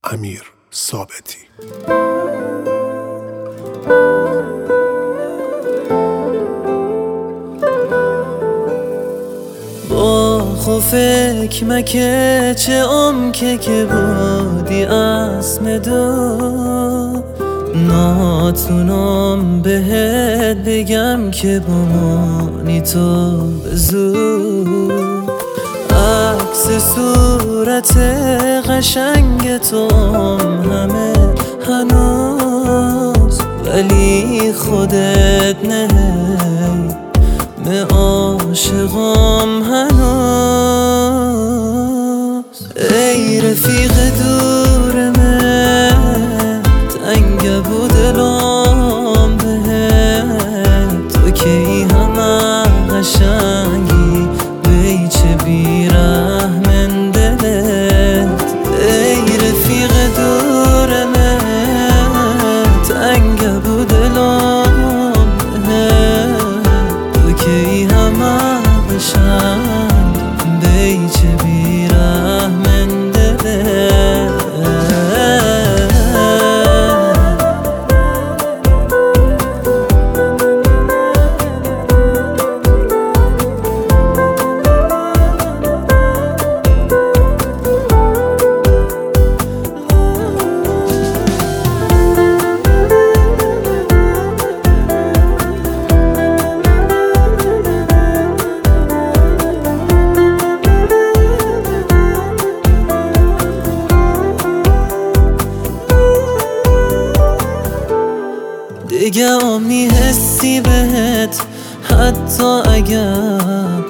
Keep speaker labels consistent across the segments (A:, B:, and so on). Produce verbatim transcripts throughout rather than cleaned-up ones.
A: امیر ثابتی.
B: با خوفک مکه چه عمکه که بودی اسم دو، ناتونم بهت بگم که بمانی تو به زود. عکس صورت قشنگ تو همه هنوز، ولی خودت نه به عاشقم هنوز. ای رفیق دور من تنگ بود دلم بهت، تو که ای همه قشنگی بی چه بیرحمن دلت. ای رفیق دور من تنگ بود دلم بهت، تو که ای همه قشنگ بی چه بیرحمن دلت. دیگه آمی حسی بهت حتی اگر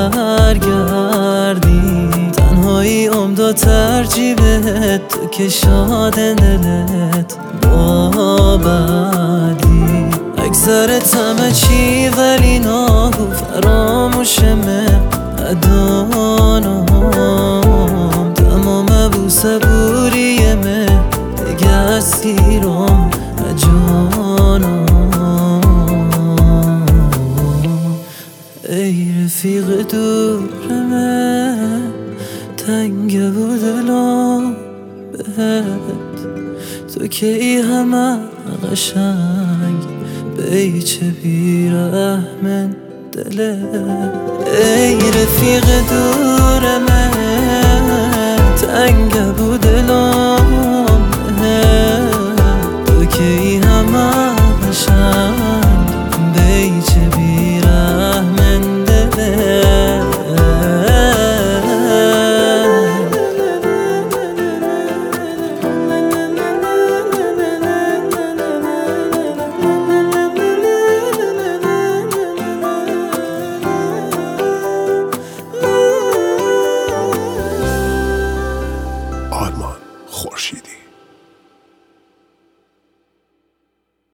B: برگردی، تنهایی عمدو ترجیح بهت، تو که شاد دلت با بدی. اگذرت همه چی ولی ناگو فراموشمه ندانم، تمام بو صبوریمه دیگه اسیرم جانم. ای رفیق دور من تنگ بود دلم بهت، تو که ای همه قشنگ بی چه بیرحمن دلت. ای رفیق دور من تنگ بود دلم بهت، تو که ای همه قشنگ بی چه بیرحمن دلت.
A: آرمان خورشیدی.